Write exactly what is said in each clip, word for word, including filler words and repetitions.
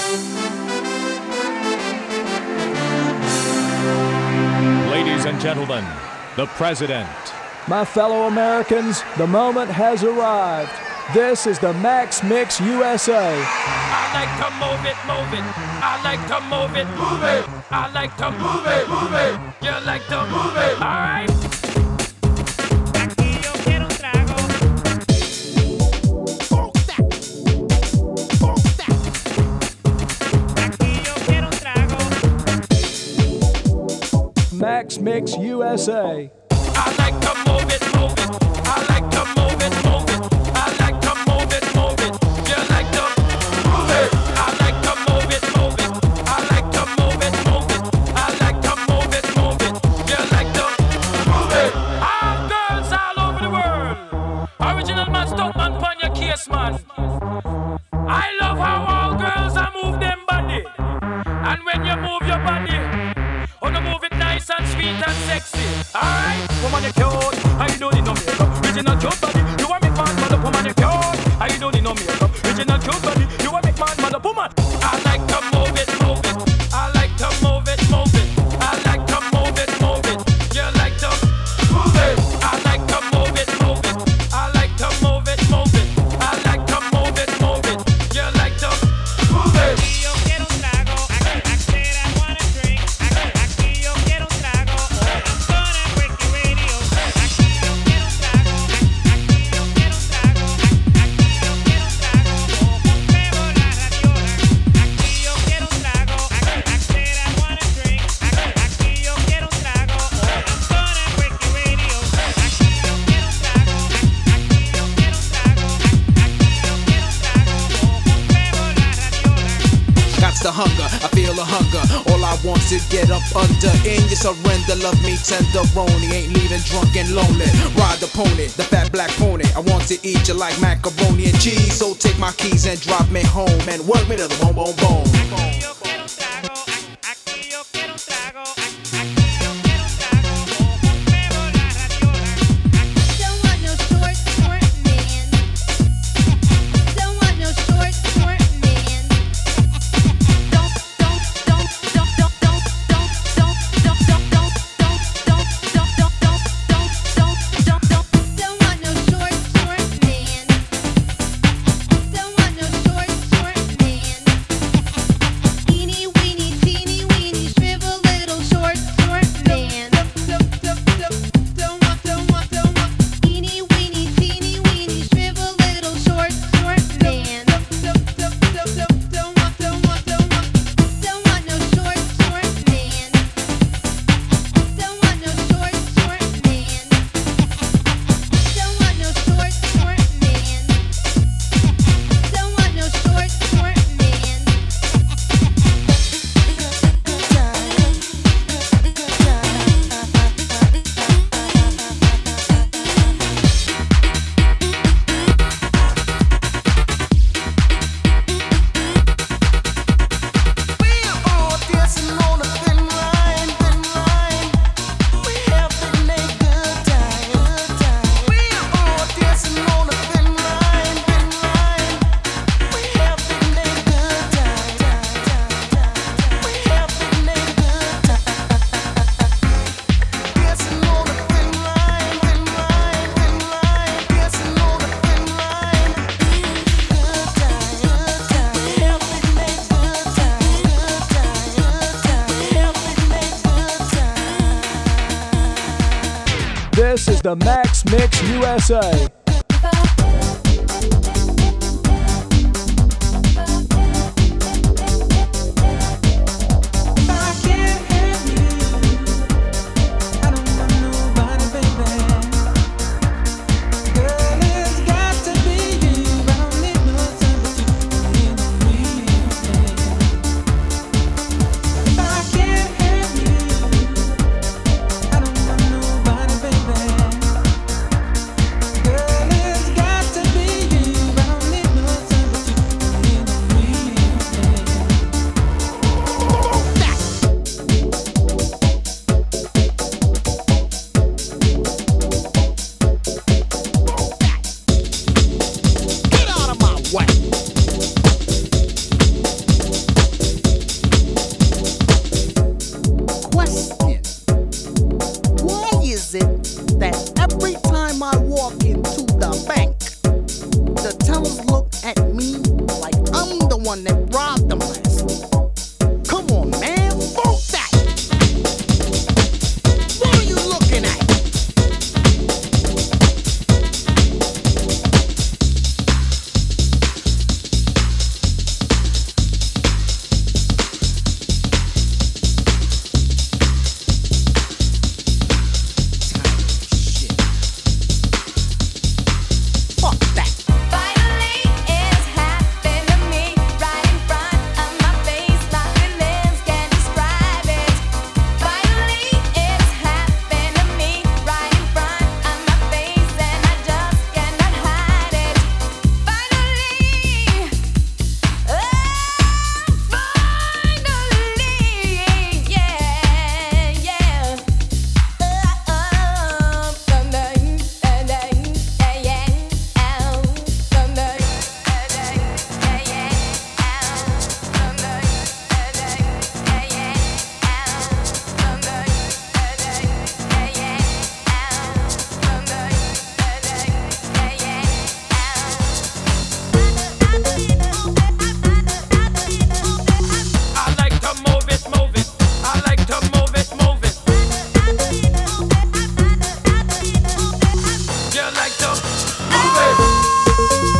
Ladies and gentlemen, the President. My fellow Americans, the moment has arrived. This is the Max Mix U S A. I like to move it, move it. I like to move it, move it. I like to move it, move it. You like to move it, all right? Aquí yo quiero un trago. Aquí yo quiero un trago. Max Mix U S A. I like to move it, move it. I like to move it, move it. I like to move it, move it. You like to move it. I like to move it, move it. I like to move it, move it. I like to move it, move it. You like to move it. All girls all over the world. Original man, stunt man, pon your case, man. I love how all girls are move them body. And when you move your body, oh, you move it nice and sweet and sexy. Alright, woman, you cute. I don't need no makeup. Original cute body. You want make man mad up, woman, you cute. I don't need no makeup. Original cute body. You want make man mad up, woman. I like to move it, move it. I like to move it, move it. I like to move it, move it. You like to move it. I like to move it, move it. I like to move it, move it. I like to move it, move it. You like to move it. Aquí yo quiero un trago. I, I said I want a drink. Aquí, aquí yo quiero un trago. Oh, I'm gonna break your radio. Aquí yo quiero un trago. Aquí yo quiero un trago. Aquí yo quiero un trago. Oh, pruebo la radiola. Aquí yo quiero un trago. I, I said I want a drink. Aquí, aquí yo quiero un trago. Oh, I'm gonna break your radio. Aquí yo quiero un trago. Aquí yo quiero un trago. Aquí yo quiero un trago. Oh, pruebo la radiola. Got the hunger, I feel a hunger. All I want to get up under. In your surrender, love me tenderoni. Ain't leaving drunk and lonely. Ride the pony, the fat black pony. I want to eat you like macaroni and cheese. So take my keys and drop me home and work me to the bone, bone, bone. Aquí yo quiero un trago, aquí yo quiero un trago, aquí yo quiero un trago, oh, pruebo la radiola. Don't want no short, short man. Don't want no short, short man. Don't, don't, don't, don't, don't, don't, don't, don't, don't, don't, don't, don't, don't, don't, don't, don't, don't, don't, don't want no short, short man. Don't want no short, short man. Teeny weeny, teeny weeny, shrivel little short, short man. Don't want, don't want, don't want. Teeny weeny, teeny weeny, shrivel little short, short man. Don't want, don't want, don't want. Don't want no short, short man. Don't want no short, short man. Don't want no short, short man. Don't want no short, short man. We're all dancing on a thin line, thin line. We have been a good time, good time. We're all dancing on a thin line, thin line. We have been a good time, time, time, time. We have been a good time. Dancing on a thin line, thin line, thin line. Dancing on a thin line. Good time, good time. We have been a good time, good time, good time. We have been a good time. This is the Max Mix U S A. I can't have you. I don't want nobody, baby. Girl, it's got to be you. I don't need no sympathy in the real If I can't have you, I don't want nobody, baby. Girl, one that robbed them last week. Come on, man, funk that. What are you looking at? Shit. Fuck that. Finally, it's happened to me right in front of my face. My feelings can't describe it. Finally, it's happened to me right in front of my face, and I just cannot hide it. Finally, oh, finally, yeah, yeah. I like to move it, move it. I like to move it, move it. You like to move it.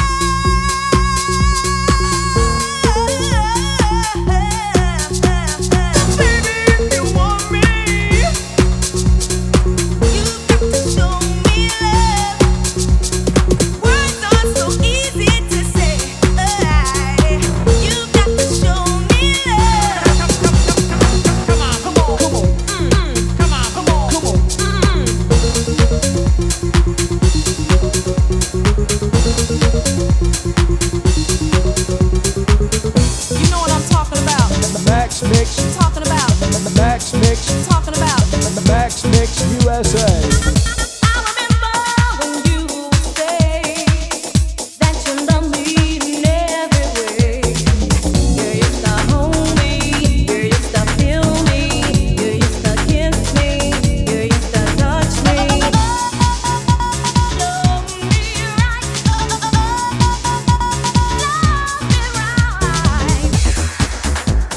Baby, if you want me, you got to show me love. Words are so easy to say. You got to show me love. Come on, come on, come on, come on, come on, come on. You know what I'm talking about. Max Mix, Talking about. Max Mix, Talking about. Max Mix U S A. I remember when you would say that you love me in every way. You used to hold me, you used to feel me, you used to kiss me, you used to touch me. Love me right, love me right.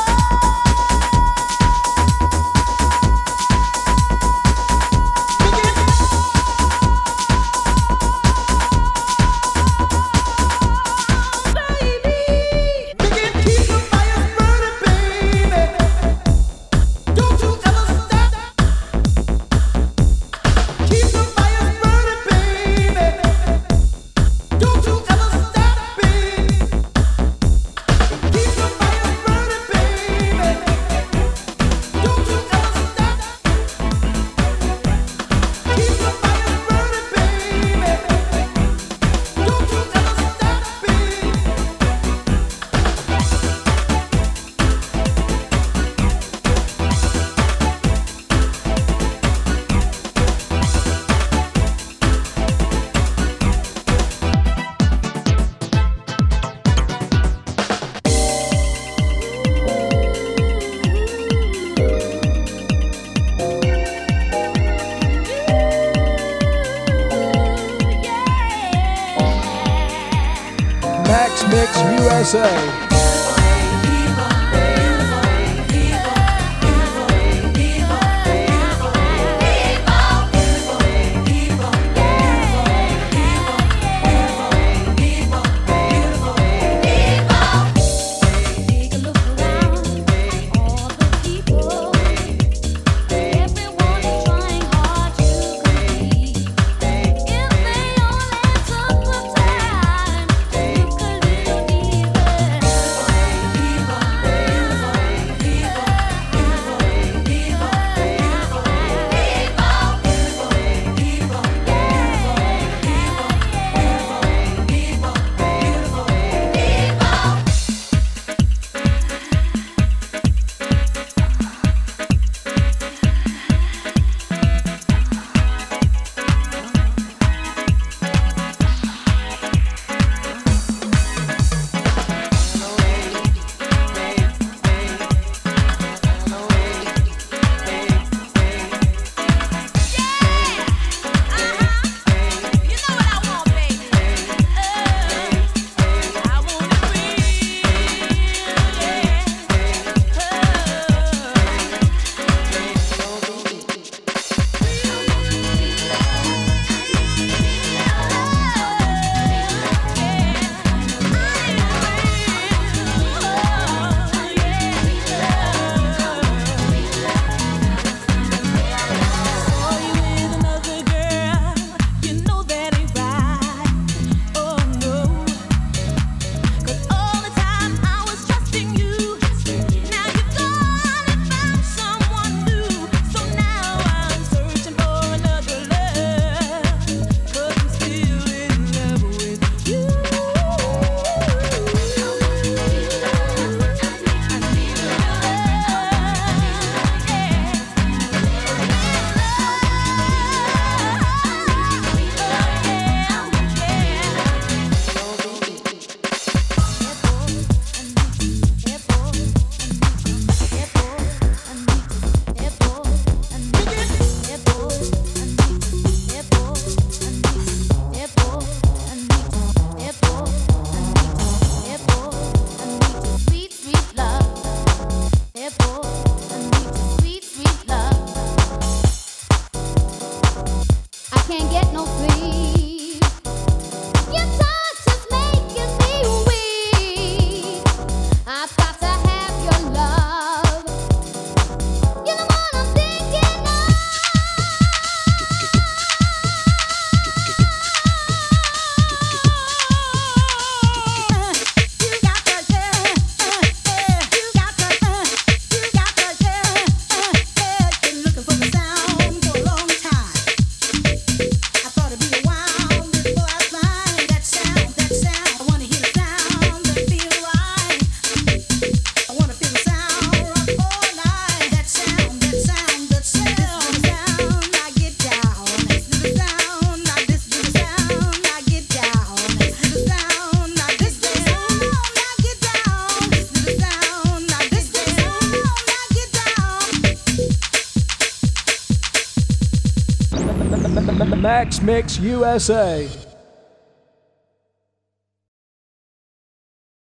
Begin keep the fires burning, baby. Don't you ever stop. Keep the fires burning, baby. Don't you ever stop, baby. Keep the fires burning, baby. Don't you ever stop. Keep the fires burning, baby. Don't you ever stop, baby. Max Mix U S A. Take a look around, all the people. Everyone is trying hard to compete. If they only took the time to look a little deeper. Max Mix U S A.